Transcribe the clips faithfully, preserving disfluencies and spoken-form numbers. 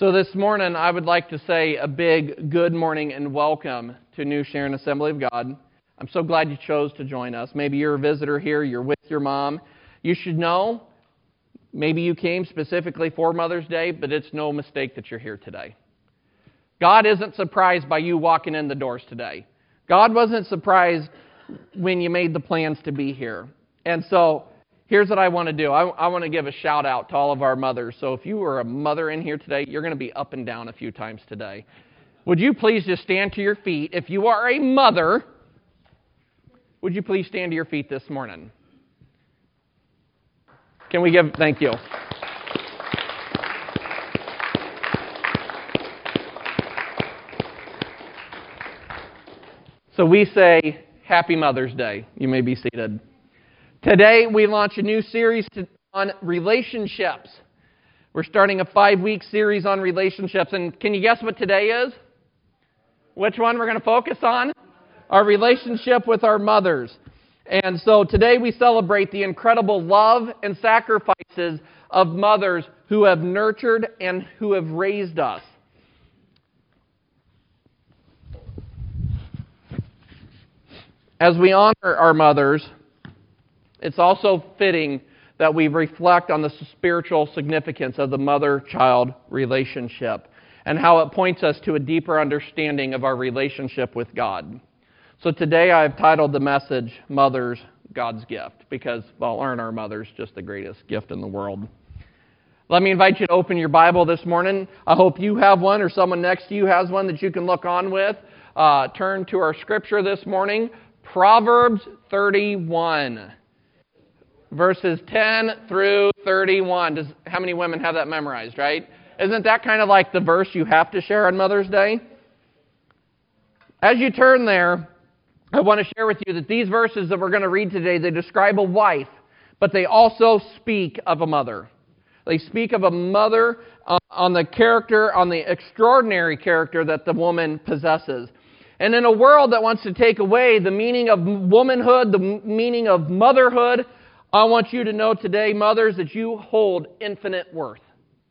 So this morning, I would like to say a big good morning and welcome to New Sharon Assembly of God. I'm so glad you chose to join us. Maybe you're a visitor here, you're with your mom. You should know, maybe you came specifically for Mother's Day, but it's no mistake that you're here today. God isn't surprised by you walking in the doors today. God wasn't surprised when you made the plans to be here. And so, here's what I want to do. I, I want to give a shout out to all of our mothers. So if you were a mother in here today, you're going to be up and down a few times today. Would you please just stand to your feet? If you are a mother, would you please stand to your feet this morning? Can we give, thank you. So we say, Happy Mother's Day. You may be seated. Today, we launch a new series on relationships. We're starting a five-week series on relationships. And can you guess what today is? Which one we're going to focus on? Our relationship with our mothers. And so today we celebrate the incredible love and sacrifices of mothers who have nurtured and who have raised us. As we honor our mothers, it's also fitting that we reflect on the spiritual significance of the mother-child relationship and how it points us to a deeper understanding of our relationship with God. So today I've titled the message, Mothers, God's Gift, because, well, aren't our mothers just the greatest gift in the world? Let me invite you to open your Bible this morning. I hope you have one or someone next to you has one that you can look on with. Uh, turn to our scripture this morning, Proverbs thirty-one. Verses ten through thirty-one. Does, how many women have that memorized, right? Isn't that kind of like the verse you have to share on Mother's Day? As you turn there, I want to share with you that these verses that we're going to read today, they describe a wife, but they also speak of a mother. They speak of a mother uh, on the character, on the extraordinary character that the woman possesses. And in a world that wants to take away the meaning of womanhood, the meaning of motherhood, I want you to know today, mothers, that you hold infinite worth.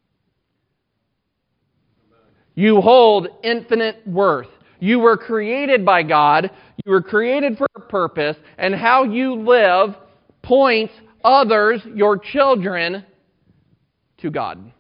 You hold infinite worth. You were created by God. You were created for a purpose. And how you live points others, your children, to God.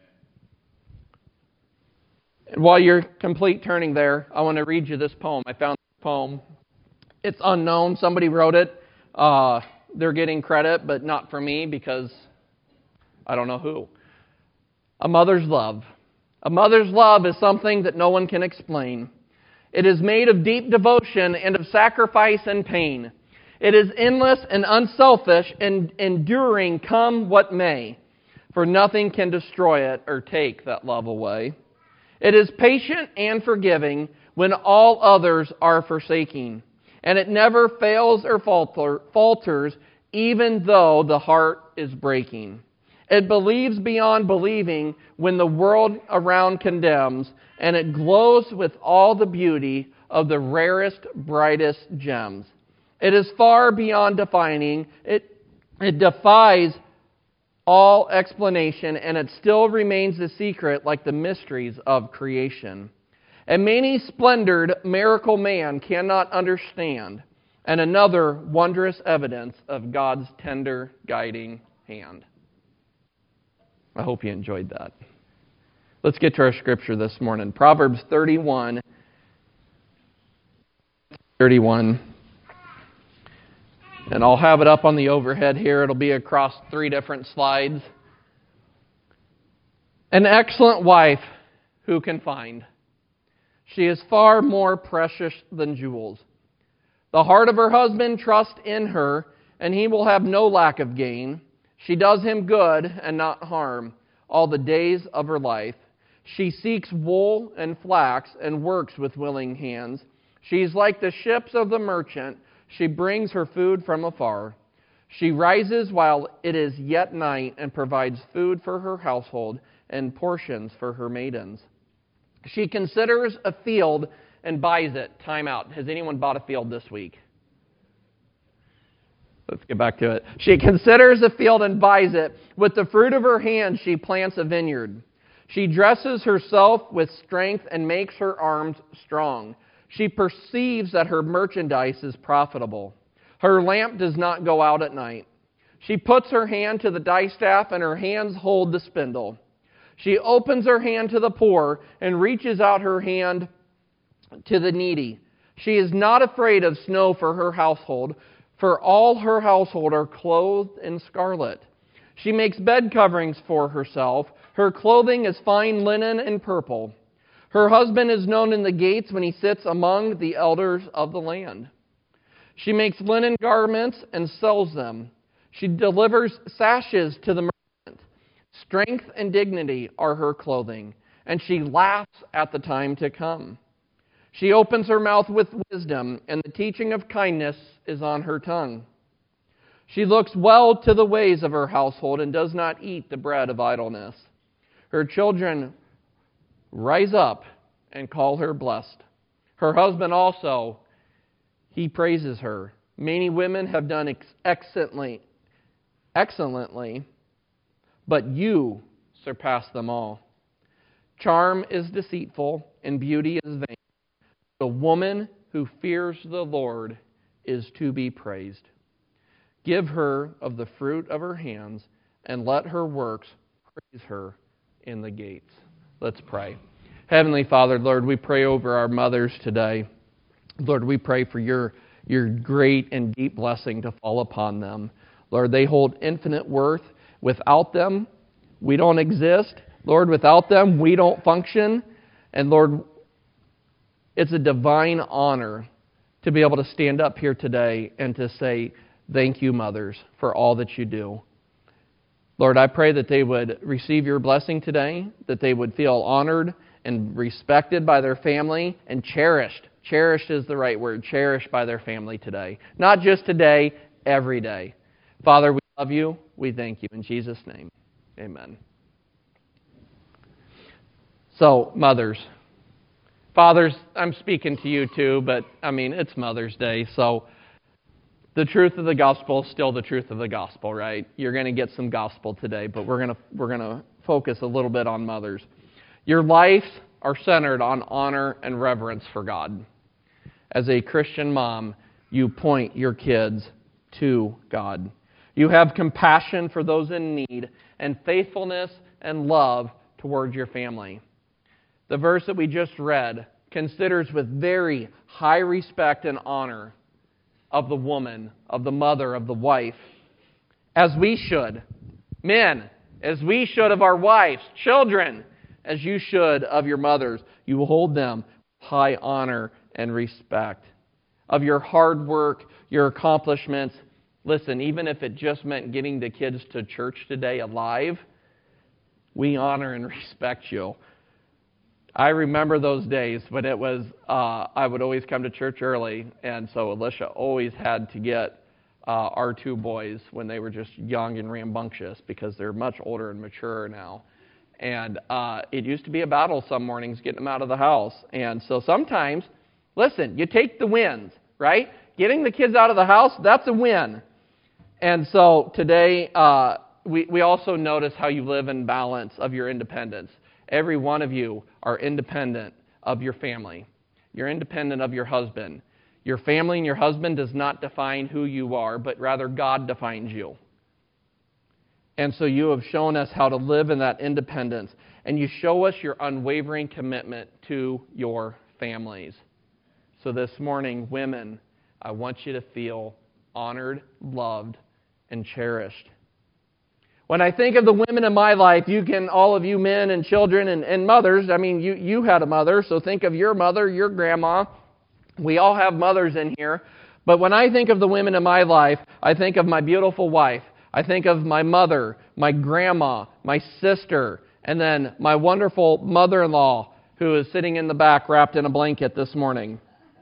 And while you're complete turning there, I want to read you this poem. I found this poem. It's unknown. Somebody wrote it. Uh... They're getting credit, but not for me because I don't know who. A mother's love. A mother's love is something that no one can explain. It is made of deep devotion and of sacrifice and pain. It is endless and unselfish and enduring come what may, for nothing can destroy it or take that love away. It is patient and forgiving when all others are forsaking. And it never fails or falter, falters, even though the heart is breaking. It believes beyond believing when the world around condemns, and it glows with all the beauty of the rarest, brightest gems. It is far beyond defining. It, it defies all explanation, and it still remains a secret like the mysteries of creation. And many splendored miracle man cannot understand, and another wondrous evidence of God's tender guiding hand. I hope you enjoyed that. Let's get to our scripture this morning. Proverbs thirty-one. thirty-one. And I'll have it up on the overhead here. It'll be across three different slides. An excellent wife who can find? She is far more precious than jewels. The heart of her husband trusts in her, and he will have no lack of gain. She does him good and not harm all the days of her life. She seeks wool and flax and works with willing hands. She is like the ships of the merchant. She brings her food from afar. She rises while it is yet night and provides food for her household and portions for her maidens. She considers a field and buys it. Time out. Has anyone bought a field this week? Let's get back to it. She considers a field and buys it. With the fruit of her hand, she plants a vineyard. She dresses herself with strength and makes her arms strong. She perceives that her merchandise is profitable. Her lamp does not go out at night. She puts her hand to the distaff, and her hands hold the spindle. She opens her hand to the poor and reaches out her hand to the needy. She is not afraid of snow for her household, for all her household are clothed in scarlet. She makes bed coverings for herself. Her clothing is fine linen and purple. Her husband is known in the gates when he sits among the elders of the land. She makes linen garments and sells them. She delivers sashes to the merchant. Strength and dignity are her clothing, and she laughs at the time to come. She opens her mouth with wisdom, and the teaching of kindness is on her tongue. She looks well to the ways of her household and does not eat the bread of idleness. Her children rise up and call her blessed. Her husband also, he praises her. Many women have done ex- excellently, excellently, but you surpass them all. Charm is deceitful and beauty is vain. The woman who fears the Lord is to be praised. Give her of the fruit of her hands, and let her works praise her in the gates. Let's pray. Heavenly Father, Lord, we pray over our mothers today. Lord, we pray for your, your great and deep blessing to fall upon them. Lord, they hold infinite worth. Without them, we don't exist. Lord, without them, we don't function. And Lord, it's a divine honor to be able to stand up here today and to say, thank you, mothers, for all that you do. Lord, I pray that they would receive your blessing today, that they would feel honored and respected by their family and cherished. Cherished is the right word, cherished by their family today. Not just today, every day. Father, we love you. We thank you. In Jesus' name, amen. So, mothers. Fathers, I'm speaking to you too, but I mean, it's Mother's Day, so the truth of the gospel is still the truth of the gospel, right? You're going to get some gospel today, but we're going to we're going to focus a little bit on mothers. Your lives are centered on honor and reverence for God. As a Christian mom, you point your kids to God. You have compassion for those in need and faithfulness and love towards your family. The verse that we just read considers with very high respect and honor of the woman, of the mother, of the wife, as we should. Men, as we should of our wives. Children, as you should of your mothers. You will hold them with high honor and respect. Of your hard work, your accomplishments. Listen, even if it just meant getting the kids to church today alive, we honor and respect you. I remember those days when it was, uh, I would always come to church early, and so Alicia always had to get uh, our two boys when they were just young and rambunctious, because they're much older and mature now. And uh, it used to be a battle some mornings getting them out of the house. And so sometimes, listen, you take the wins, right? Getting the kids out of the house, that's a win. And so today, uh, we, we also notice how you live in balance of your independence. Every one of you are independent of your family. You're independent of your husband. Your family and your husband does not define who you are, but rather God defines you. And so you have shown us how to live in that independence. And you show us your unwavering commitment to your families. So this morning, women, I want you to feel honored, loved, and cherished. When I think of the women in my life, you can, all of you men and children and, and mothers, I mean, you, you had a mother, so think of your mother, your grandma. We all have mothers in here. But when I think of the women in my life, I think of my beautiful wife. I think of my mother, my grandma, my sister, and then my wonderful mother-in-law who is sitting in the back wrapped in a blanket this morning.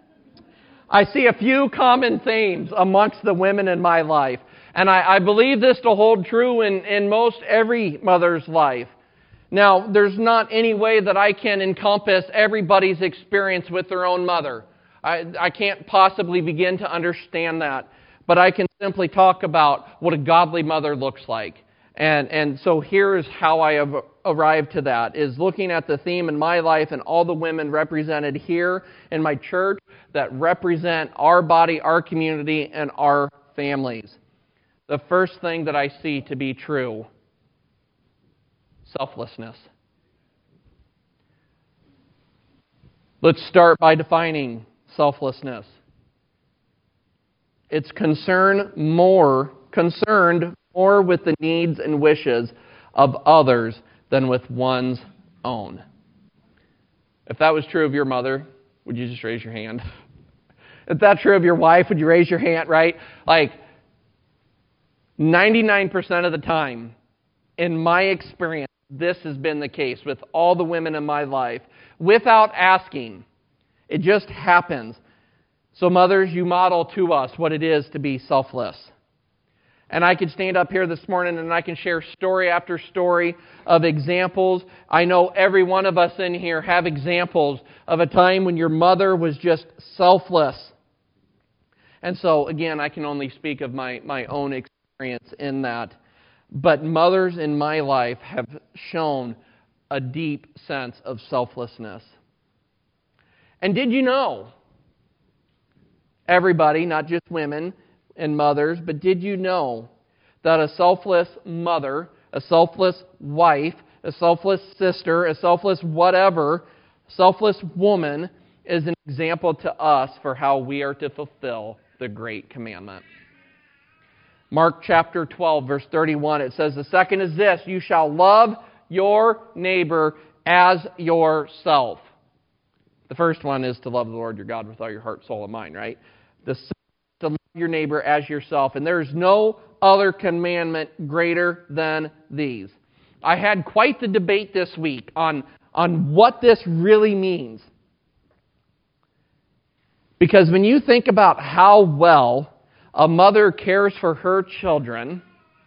I see a few common themes amongst the women in my life. And I, I believe this to hold true in, in most every mother's life. Now, there's not any way that I can encompass everybody's experience with their own mother. I, I can't possibly begin to understand that. But I can simply talk about what a godly mother looks like. And, and so here is how I have arrive to that is looking at the theme in my life and all the women represented here in my church that represent our body, our community, and our families. The first thing that I see to be true, selflessness. Let's start by defining selflessness. It's concern more, concerned more with the needs and wishes of others than with one's own. If that was true of your mother, would you just raise your hand? If that's true of your wife, would you raise your hand, right? Like, ninety-nine percent of the time, in my experience, this has been the case with all the women in my life. Without asking, it just happens. So mothers, you model to us what it is to be selfless. And I could stand up here this morning and I can share story after story of examples. I know every one of us in here have examples of a time when your mother was just selfless. And so, again, I can only speak of my, my own experience in that. But mothers in my life have shown a deep sense of selflessness. And did you know, everybody, not just women and mothers, but did you know that a selfless mother, a selfless wife, a selfless sister, a selfless whatever, selfless woman is an example to us for how we are to fulfill the great commandment? Mark chapter twelve, verse thirty-one, it says, the second is this, you shall love your neighbor as yourself. The first one is to love the Lord your God with all your heart, soul, and mind, right? The second is to love your neighbor as yourself. And there is no other commandment greater than these. I had quite the debate this week on, on what this really means. Because when you think about how well a mother cares for her children,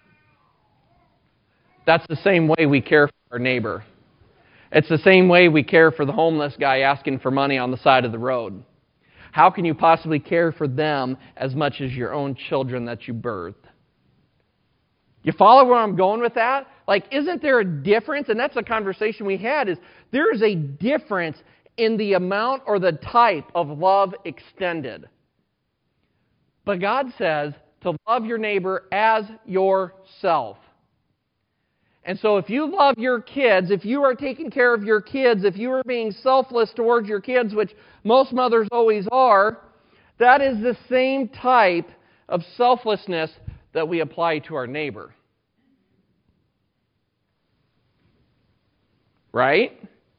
that's the same way we care for our neighbor. It's the same way we care for the homeless guy asking for money on the side of the road. How can you possibly care for them as much as your own children that you birthed? You follow where I'm going with that? Like, isn't there a difference? And that's a conversation we had, is there is a difference in the amount or the type of love extended. But God says to love your neighbor as yourself. And so if you love your kids, if you are taking care of your kids, if you are being selfless towards your kids, which most mothers always are, that is the same type of selflessness that we apply to our neighbor. Right?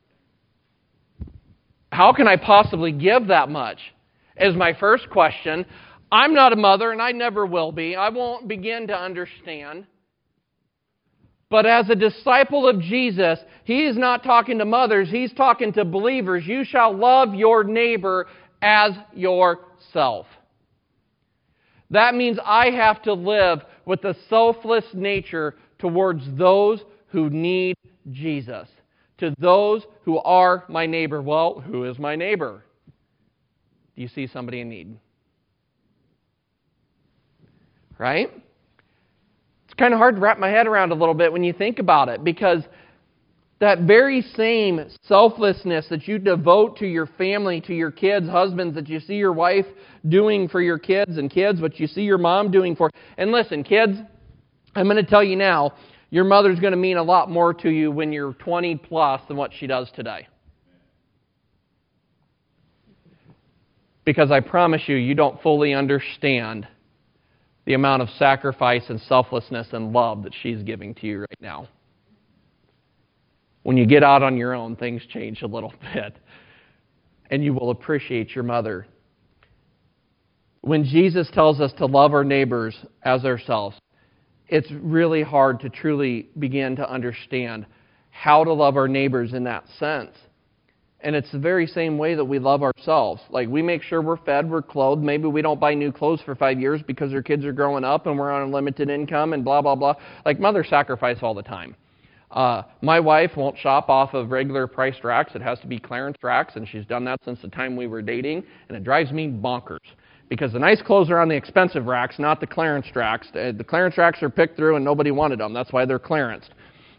How can I possibly give that much? Is my first question. I'm not a mother, and I never will be. I won't begin to understand. But as a disciple of Jesus, He is not talking to mothers. He's talking to believers. You shall love your neighbor as yourself. That means I have to live with a selfless nature towards those who need Jesus. To those who are my neighbor. Well, who is my neighbor? Do you see somebody in need? Right? It's kind of hard to wrap my head around a little bit when you think about it, because that very same selflessness that you devote to your family, to your kids, husbands, that you see your wife doing for your kids, and kids, what you see your mom doing for. And listen, kids, I'm going to tell you now, your mother's going to mean a lot more to you when you're twenty plus than what she does today. Because I promise you, you don't fully understand the amount of sacrifice and selflessness and love that she's giving to you right now. When you get out on your own, things change a little bit. And you will appreciate your mother. When Jesus tells us to love our neighbors as ourselves, it's really hard to truly begin to understand how to love our neighbors in that sense. And it's the very same way that we love ourselves. Like, we make sure we're fed, we're clothed. Maybe we don't buy new clothes for five years because our kids are growing up and we're on a limited income and blah, blah, blah. Like, mothers sacrifice all the time. Uh, my wife won't shop off of regular priced racks. It has to be clearance racks, and she's done that since the time we were dating. And it drives me bonkers. Because the nice clothes are on the expensive racks, not the clearance racks. The clearance racks are picked through and nobody wanted them. That's why they're clearanced.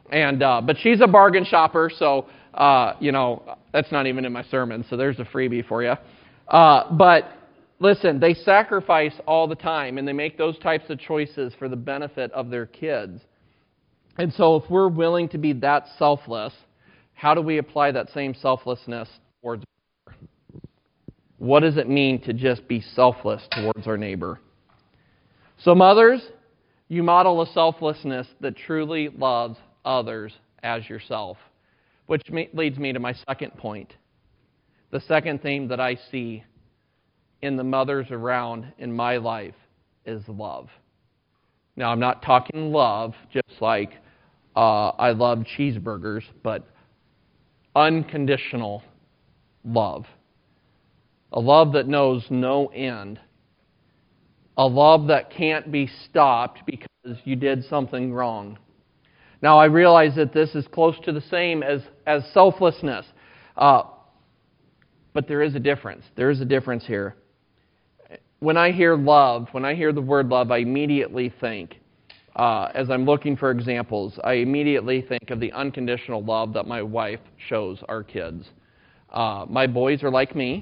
And uh, but she's a bargain shopper, so uh, you know that's not even in my sermon. So there's a freebie for you. Uh, but listen, they sacrifice all the time, and they make those types of choices for the benefit of their kids. And so, if we're willing to be that selfless, how do we apply that same selflessness towards our neighbor? What does it mean to just be selfless towards our neighbor? So, mothers, you model a selflessness that truly loves others as yourself, which leads me to my second point. The second theme that I see in the mothers around in my life is love. Now, I'm not talking love just like uh, I love cheeseburgers, but unconditional love. A love that knows no end. A love that can't be stopped because you did something wrong. Now, I realize that this is close to the same as, as selflessness. Uh, but there is a difference. There is a difference here. When I hear love, when I hear the word love, I immediately think, uh, as I'm looking for examples, I immediately think of the unconditional love that my wife shows our kids. Uh, my boys are like me.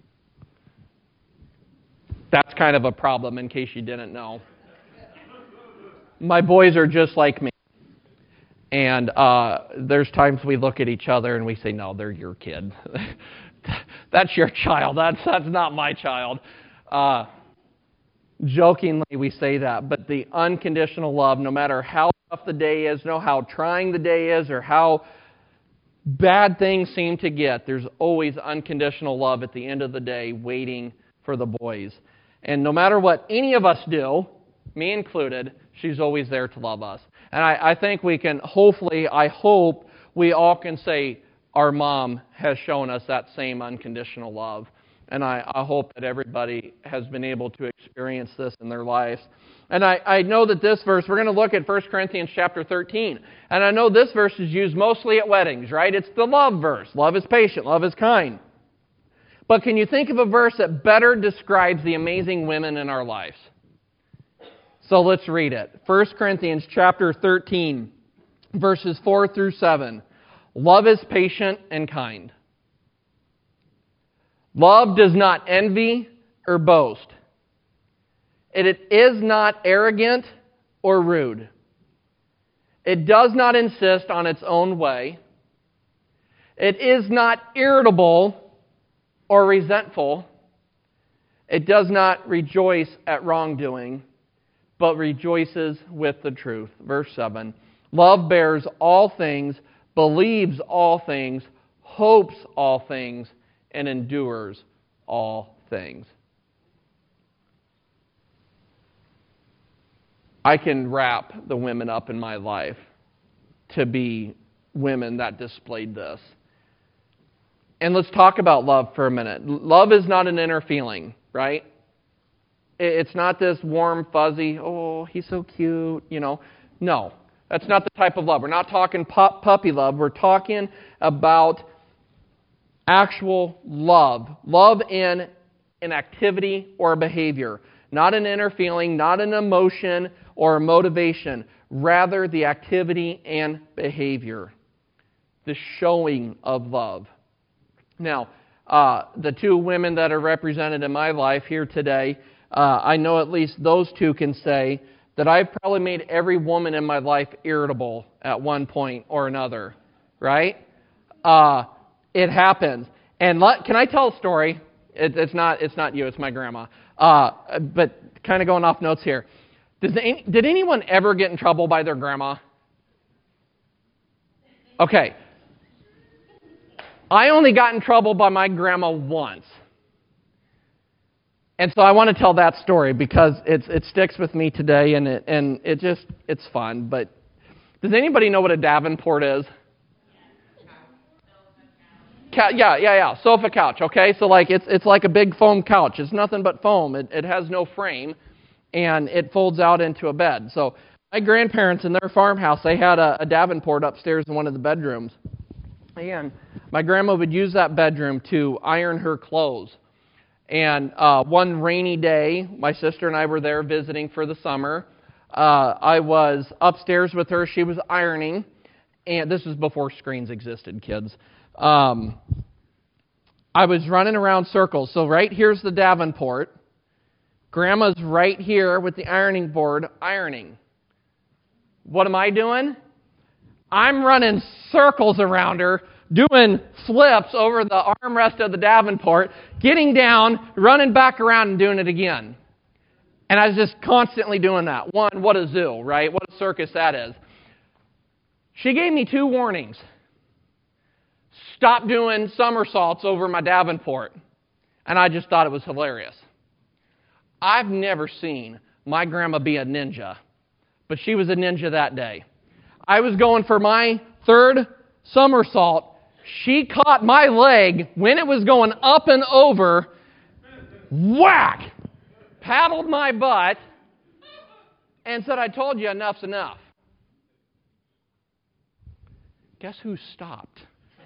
That's kind of a problem in case you didn't know. My boys are just like me. And uh, there's times we look at each other and we say, no, they're your kid. That's your child. That's, that's not my child. Uh, jokingly, we say that. But the unconditional love, no matter how tough the day is, no how trying the day is, or how bad things seem to get, there's always unconditional love at the end of the day waiting for the boys. And no matter what any of us do, me included, she's always there to love us. And I, I think we can, hopefully, I hope we all can say our mom has shown us that same unconditional love. And I, I hope that everybody has been able to experience this in their lives. And I, I know that this verse, we're going to look at First Corinthians chapter thirteen. And I know this verse is used mostly at weddings, right? It's the love verse. Love is patient. Love is kind. But can you think of a verse that better describes the amazing women in our lives? So let's read it. First Corinthians chapter thirteen, verses four through seven. Love is patient and kind. Love does not envy or boast. It is not arrogant or rude. It does not insist on its own way. It is not irritable or resentful. It does not rejoice at wrongdoing, but rejoices with the truth. Verse seven. Love bears all things, believes all things, hopes all things, and endures all things. I can wrap the women up in my life to be women that displayed this. And let's talk about love for a minute. Love is not an inner feeling, right? It's not this warm, fuzzy, oh, he's so cute, you know. No, that's not the type of love. We're not talking pu- puppy love. We're talking about actual love. Love in an activity or a behavior. Not an inner feeling, not an emotion or a motivation. Rather, the activity and behavior. The showing of love. Now, uh, the two women that are represented in my life here today, uh, I know at least those two can say that I've probably made every woman in my life irritable at one point or another, right? Uh, it happens. And let, can I tell a story? It, it's not it's not you, it's my grandma. Uh, but kind of going off notes here. Does any, did anyone ever get in trouble by their grandma? Okay. I only got in trouble by my grandma once. And so I want to tell that story because it's, it sticks with me today, and it and it just, it's fun. But does anybody know what a Davenport is? Ca- yeah, yeah, yeah. Sofa couch, okay? So like it's it's like a big foam couch. It's nothing but foam. It, it has no frame, and it folds out into a bed. So my grandparents in their farmhouse, they had a, a Davenport upstairs in one of the bedrooms. And my grandma would use that bedroom to iron her clothes. And uh, one rainy day, my sister and I were there visiting for the summer. Uh, I was upstairs with her. She was ironing. And this is before screens existed, kids. Um, I was running around circles. So right here's the Davenport. Grandma's right here with the ironing board ironing. What am I doing? I'm running circles around her, doing flips over the armrest of the Davenport, getting down, running back around and doing it again. And I was just constantly doing that. One, what a zoo, right? What a circus that is. She gave me two warnings. Stop doing somersaults over my Davenport. And I just thought it was hilarious. I've never seen my grandma be a ninja, but she was a ninja that day. I was going for my third somersault. She caught my leg when it was going up and over, whack, paddled my butt, and said, I told you enough's enough. Guess who stopped?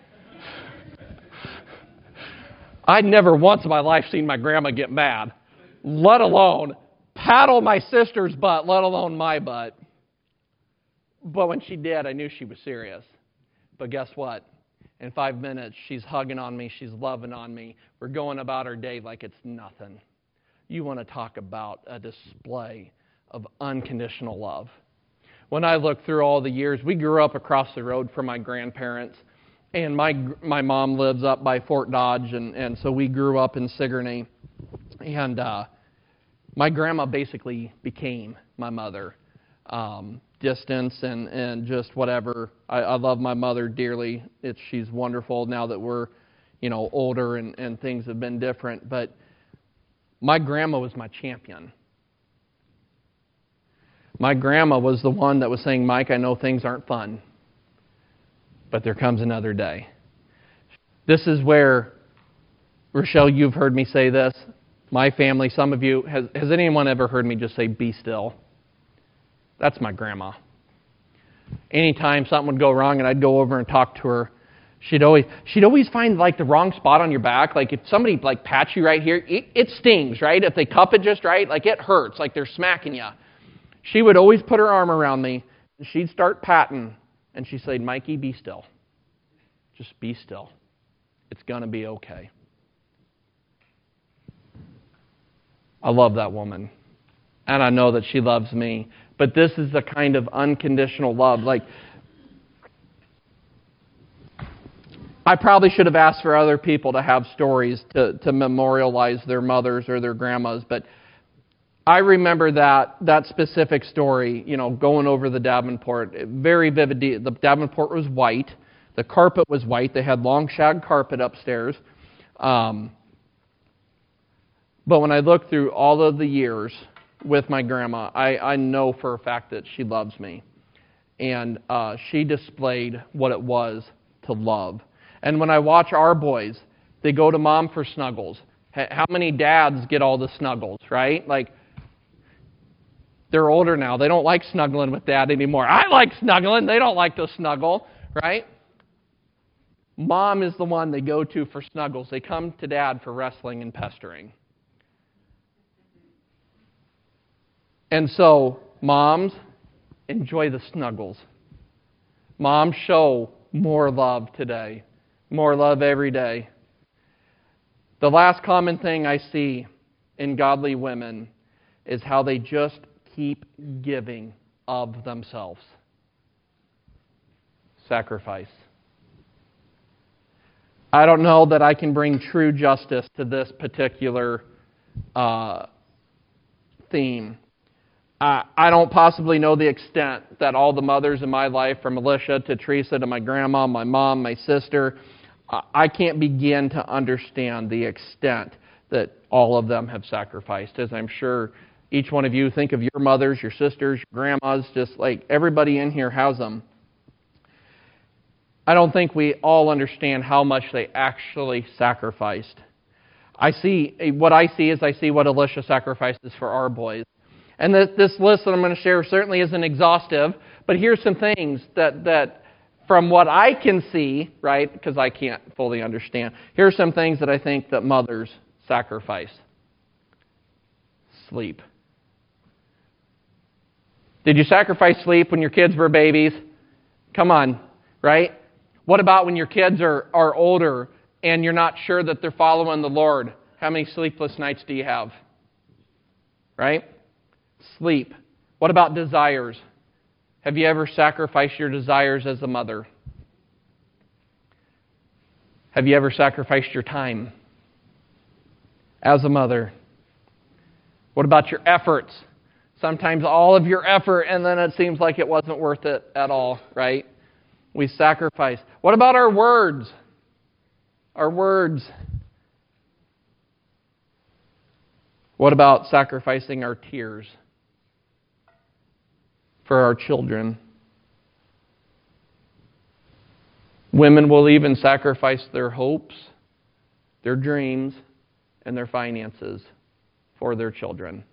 I'd never once in my life seen my grandma get mad, let alone paddle my sister's butt, let alone my butt. But when she did, I knew she was serious. But guess what? In five minutes, she's hugging on me, she's loving on me. We're going about our day like it's nothing. You want to talk about a display of unconditional love. When I look through all the years, we grew up across the road from my grandparents. And my my mom lives up by Fort Dodge, and, and so we grew up in Sigourney. And uh, my grandma basically became my mother. Um, distance and, and just whatever. I, I love my mother dearly. It's she's wonderful now that we're, you know, older and, and things have been different. But my grandma was my champion. My grandma was the one that was saying, Mike, I know things aren't fun, but there comes another day. This is where, Rochelle, you've heard me say this. My family, some of you, has, has anyone ever heard me just say, be still? That's my grandma. Anytime something would go wrong and I'd go over and talk to her, she'd always she'd always find like the wrong spot on your back. Like if somebody like pats you right here, it, it stings, right? If they cup it just right, like it hurts, like they're smacking you. She would always put her arm around me, and she'd start patting, and she'd say, Mikey, be still. Just be still. It's going to be okay. I love that woman, and I know that she loves me. But this is the kind of unconditional love. Like, I probably should have asked for other people to have stories to, to memorialize their mothers or their grandmas, but I remember that that specific story, you know, going over the Davenport, very vivid. The Davenport was white. The carpet was white. They had long shag carpet upstairs. Um, but when I look through all of the years with my grandma, I, I know for a fact that she loves me. And uh, she displayed what it was to love. And when I watch our boys, they go to mom for snuggles. How many dads get all the snuggles, right? Like, they're older now. They don't like snuggling with dad anymore. I like snuggling. They don't like to snuggle, right? Mom is the one they go to for snuggles. They come to dad for wrestling and pestering. And so, moms, enjoy the snuggles. Moms, show more love today. More love every day. The last common thing I see in godly women is how they just keep giving of themselves. Sacrifice. I don't know that I can bring true justice to this particular uh, theme. I, I don't possibly know the extent that all the mothers in my life, from Alicia to Teresa to my grandma, my mom, my sister, I can't begin to understand the extent that all of them have sacrificed, as I'm sure each one of you think of your mothers, your sisters, your grandmas, just like everybody in here has them. I don't think we all understand how much they actually sacrificed. I see, what I see is I see what Alicia sacrifices for our boys. And this, this list that I'm going to share certainly isn't exhaustive, but here's some things that, that from what I can see, right, because I can't fully understand, here's some things that I think that mothers sacrifice. Sleep. Did you sacrifice sleep when your kids were babies? Come on. right? What about when your kids are, are older and you're not sure that they're following the Lord? How many sleepless nights do you have? Right? Sleep. What about desires? Have you ever sacrificed your desires as a mother? Have you ever sacrificed your time as a mother? What about your efforts? Sometimes all of your effort, and then it seems like it wasn't worth it at all, right? We sacrifice. What about our words? Our words. What about sacrificing our tears for our children? Women will even sacrifice their hopes, their dreams, and their finances for their children.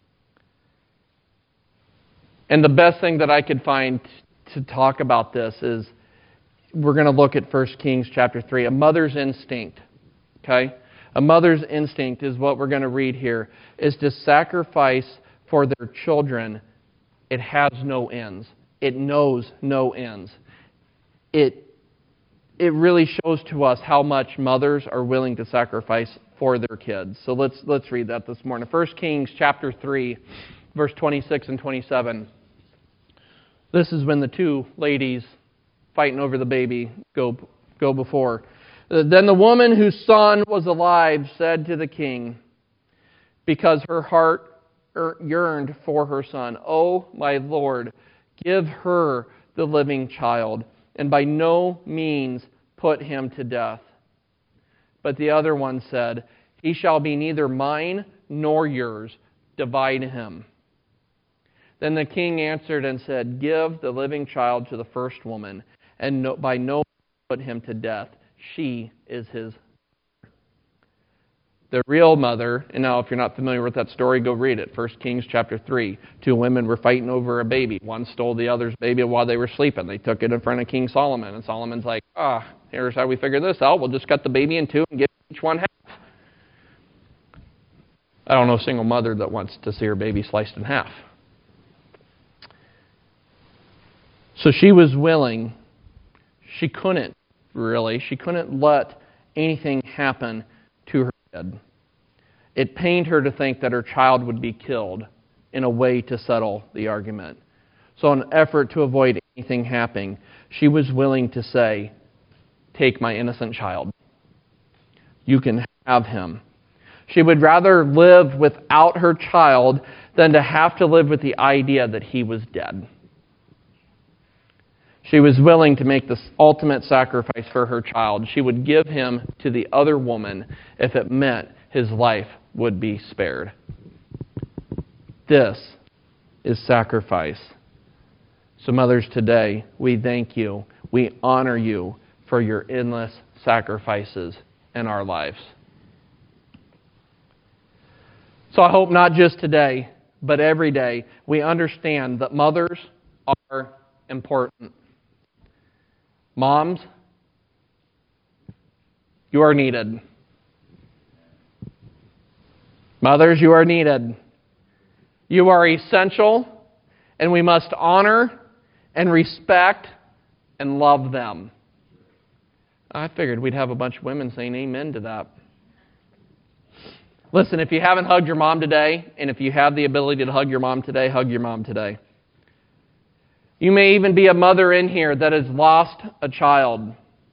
And the best thing that I could find to talk about this is we're going to look at First Kings chapter three, a mother's instinct. Okay? A mother's instinct is what we're going to read here, is to sacrifice for their children. It has no ends. It knows no ends. It it really shows to us how much mothers are willing to sacrifice for their kids. So let's let's read that this morning. First Kings chapter three, verse twenty-six and twenty-seven. This is when the two ladies fighting over the baby go go before. Then the woman whose son was alive said to the king, because her heart yearned for her son, "Oh, my Lord, give her the living child, and by no means put him to death." But the other one said, "He shall be neither mine nor yours. Divide him." Then the king answered and said, "Give the living child to the first woman, and no, by no means put him to death. She is his." The real mother, and now if you're not familiar with that story, go read it. First Kings chapter three. Two women were fighting over a baby. One stole the other's baby while they were sleeping. They took it in front of King Solomon, and Solomon's like, ah, here's how we figure this out. We'll just cut the baby in two and give each one half. I don't know a single mother that wants to see her baby sliced in half. So she was willing. She couldn't, really. She couldn't let anything happen to her kid. It pained her to think that her child would be killed in a way to settle the argument. So in an effort to avoid anything happening, she was willing to say, "Take my innocent child. You can have him." She would rather live without her child than to have to live with the idea that he was dead. She was willing to make this ultimate sacrifice for her child. She would give him to the other woman if it meant his life would be spared. This is sacrifice. So mothers, today, we thank you. We honor you for your endless sacrifices in our lives. So I hope not just today, but every day, we understand that mothers are important. Moms, you are needed. Mothers, you are needed. You are essential, and we must honor and respect and love them. I figured we'd have a bunch of women saying amen to that. Listen, if you haven't hugged your mom today, and if you have the ability to hug your mom today, hug your mom today. You may even be a mother in here that has lost a child.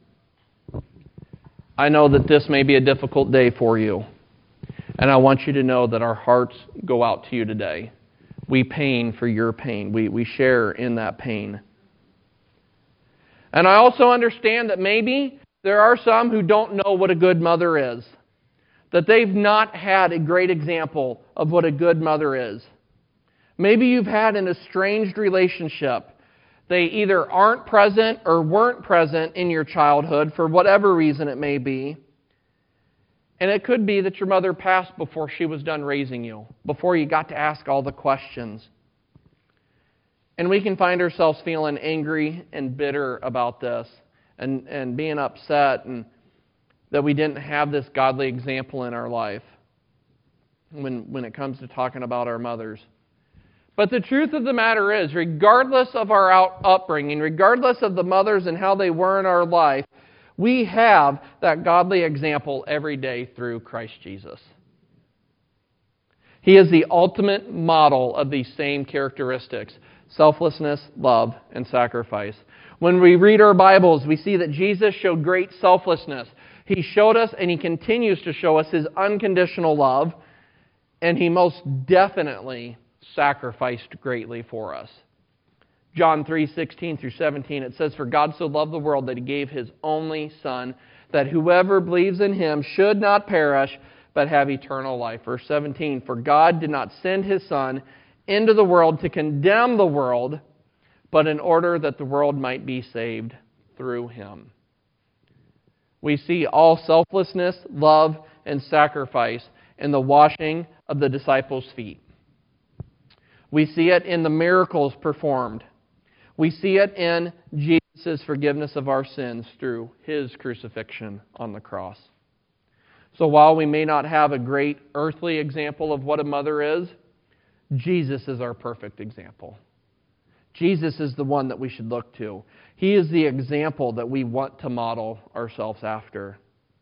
I know that this may be a difficult day for you. And I want you to know that our hearts go out to you today. We pain for your pain. We, we share in that pain. And I also understand that maybe there are some who don't know what a good mother is. That they've not had a great example of what a good mother is. Maybe you've had an estranged relationship. They either aren't present or weren't present in your childhood for whatever reason it may be. And it could be that your mother passed before she was done raising you, before you got to ask all the questions. And we can find ourselves feeling angry and bitter about this and, and being upset and that we didn't have this godly example in our life when, when it comes to talking about our mothers. But the truth of the matter is, regardless of our out- upbringing, regardless of the mothers and how they were in our life, we have that godly example every day through Christ Jesus. He is the ultimate model of these same characteristics: selflessness, love, and sacrifice. When we read our Bibles, we see that Jesus showed great selflessness. He showed us, and He continues to show us, His unconditional love, and He most definitely sacrificed greatly for us. John three sixteen through seventeen, it says, "For God so loved the world that He gave His only Son, that whoever believes in Him should not perish, but have eternal life." Verse seventeen, "For God did not send His Son into the world to condemn the world, but in order that the world might be saved through Him." We see all selflessness, love, and sacrifice in the washing of the disciples' feet. We see it in the miracles performed. We see it in Jesus' forgiveness of our sins through His crucifixion on the cross. So while we may not have a great earthly example of what a mother is, Jesus is our perfect example. Jesus is the one that we should look to. He is the example that we want to model ourselves after.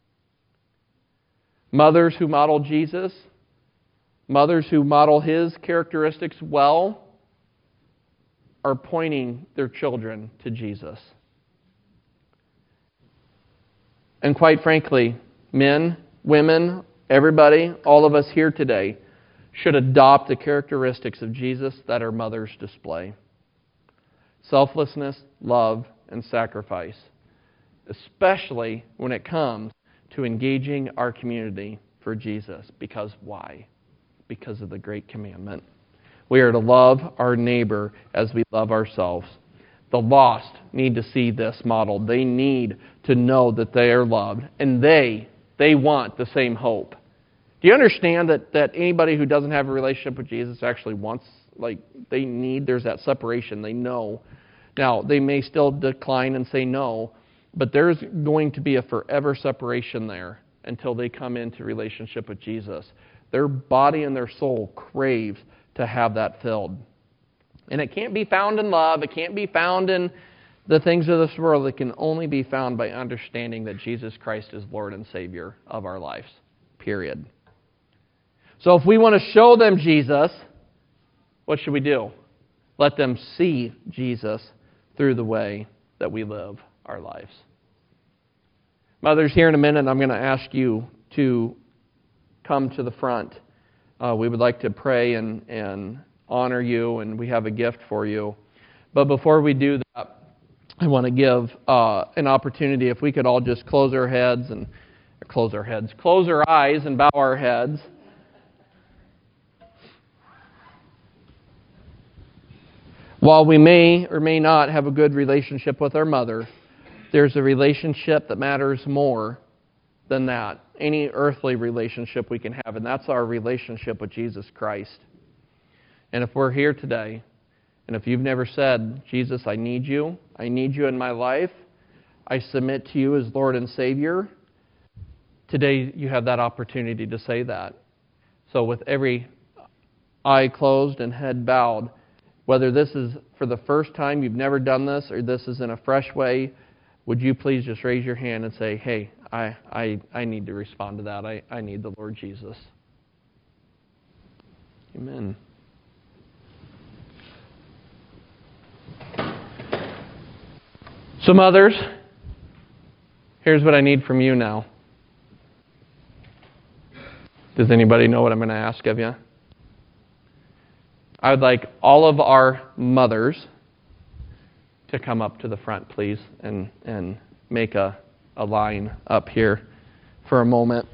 Mothers who model Jesus, mothers who model His characteristics well, are pointing their children to Jesus. And quite frankly, men, women, everybody, all of us here today, should adopt the characteristics of Jesus that our mothers display: selflessness, love, and sacrifice, especially when it comes to engaging our community for Jesus. Because why? Because of the great commandment. We are to love our neighbor as we love ourselves. The lost need to see this modeled. They need to know that they are loved, and they they want the same hope. Do you understand that, that anybody who doesn't have a relationship with Jesus actually wants, like, they need, there's that separation. They know. Now, they may still decline and say no, but there's going to be a forever separation there until they come into relationship with Jesus. Their body and their soul craves to have that filled. And it can't be found in love. It can't be found in the things of this world. It can only be found by understanding that Jesus Christ is Lord and Savior of our lives. Period. So if we want to show them Jesus, what should we do? Let them see Jesus through the way that we live our lives. Mothers, here in a minute, I'm going to ask you to come to the front. Uh, we would like to pray and, and honor you, and we have a gift for you. But before we do that, I want to give uh, an opportunity, if we could all just close our heads and or close our heads, close our eyes and bow our heads. While we may or may not have a good relationship with our mother, there's a relationship that matters more than that. Any earthly relationship we can have, and that's our relationship with Jesus Christ. And if we're here today, and if you've never said, Jesus, I need you, I need you in my life, I submit to you as Lord and Savior, today you have that opportunity to say that. So with every eye closed and head bowed, whether this is for the first time, you've never done this, or this is in a fresh way, would you please just raise your hand and say, hey, I I, I need to respond to that. I, I need the Lord Jesus. Amen. So mothers, here's what I need from you now. Does anybody know what I'm going to ask of you? I would like all of our mothers to come up to the front, please, and, and make a, a line up here for a moment.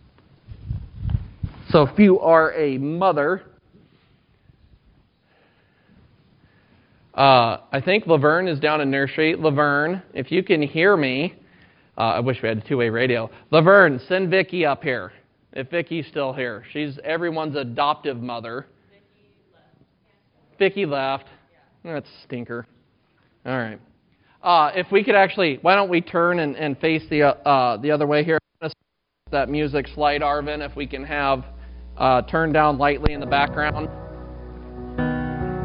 So if you are a mother, uh, I think Laverne is down in nursery. Laverne, if you can hear me, uh, I wish we had a two-way radio. Laverne, send Vicki up here, if Vicki's still here. She's everyone's adoptive mother. Vicki left. Yeah. That's a stinker. All right. Uh, if we could actually, why don't we turn and, and face the uh, the other way here? That music slide, Arvin, if we can have uh, turned down lightly in the background.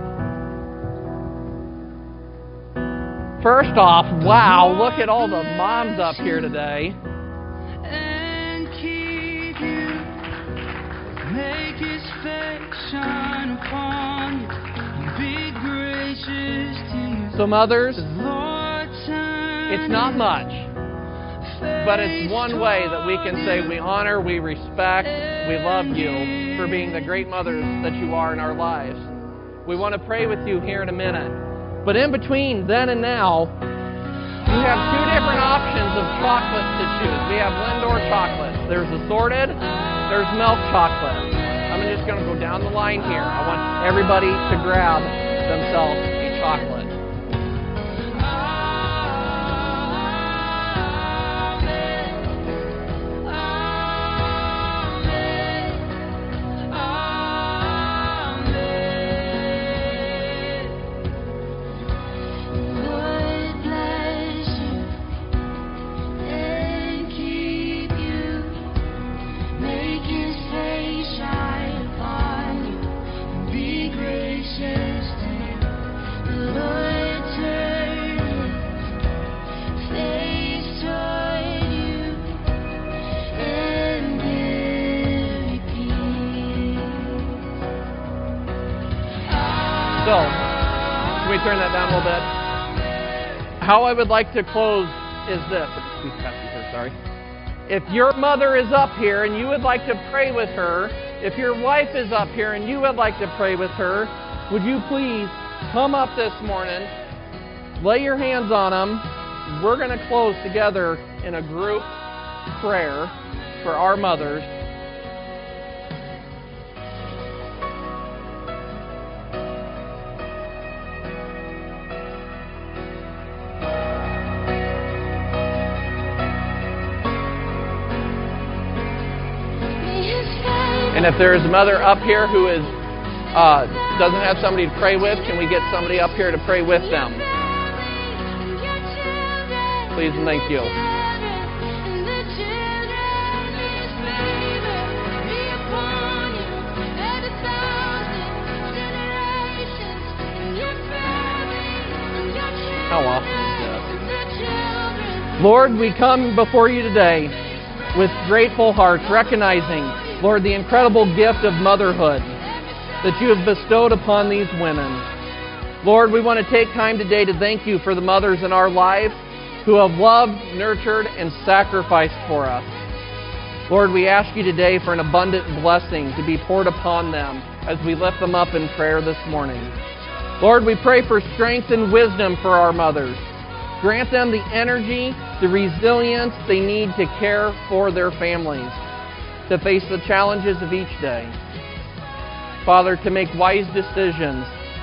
First off, wow, look at all the moms up here today. And keep you, make His face shine upon you, and be gracious to you. So mothers, Lord, turn it's not much, but it's one way that we can say we honor, we respect, we love you for being the great mothers that you are in our lives. We want to pray with you here in a minute. But in between then and now, you have two different options of chocolates to choose. We have Lindor chocolates. There's assorted, there's milk chocolate. I'm just going to go down the line here. I want everybody to grab themselves a chocolate. So, can we turn that down a little bit? How I would like to close is this. Please pass me here, sorry. If your mother is up here and you would like to pray with her, if your wife is up here and you would like to pray with her, would you please come up this morning, lay your hands on them. We're going to close together in a group prayer for our mothers. And if there is a mother up here who is uh, doesn't have somebody to pray with, can we get somebody up here to pray with them? Please and thank you. How often is this? Lord, we come before you today with grateful hearts, recognizing, Lord, the incredible gift of motherhood that you have bestowed upon these women. Lord, we want to take time today to thank you for the mothers in our lives who have loved, nurtured, and sacrificed for us. Lord, we ask you today for an abundant blessing to be poured upon them as we lift them up in prayer this morning. Lord, we pray for strength and wisdom for our mothers. Grant them the energy, the resilience they need to care for their families, to face the challenges of each day. Father, to make wise decisions,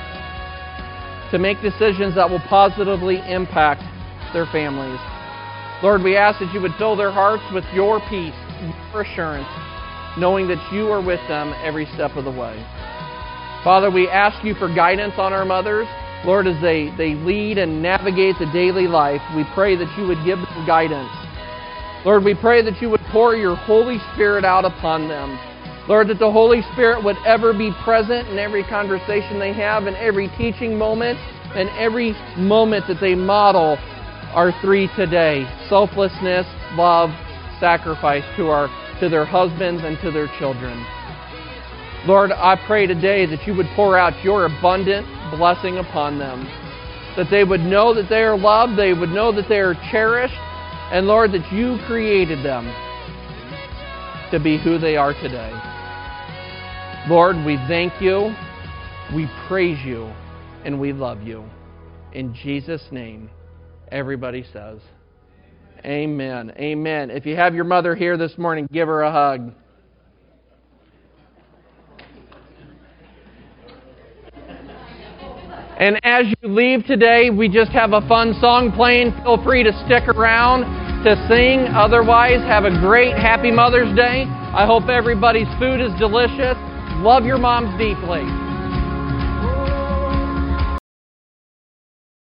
to make decisions that will positively impact their families. Lord, we ask that you would fill their hearts with your peace, your assurance, knowing that you are with them every step of the way. Father, we ask you for guidance on our mothers. Lord, as they, they lead and navigate the daily life, we pray that you would give them guidance. Lord, we pray that you would pour your Holy Spirit out upon them. Lord, that the Holy Spirit would ever be present in every conversation they have, in every teaching moment, and every moment that they model our three today: selflessness, love, sacrifice to our to their husbands and to their children. Lord, I pray today that you would pour out your abundant blessing upon them, that they would know that they are loved, they would know that they are cherished, and Lord, that you created them to be who they are today. Lord, we thank you, we praise you, and we love you. In Jesus' name, everybody says, amen. Amen. If you have your mother here this morning, give her a hug. And as you leave today, we just have a fun song playing. Feel free to stick around to sing. Otherwise, have a great, happy Mother's Day. I hope everybody's food is delicious. Love your moms deeply.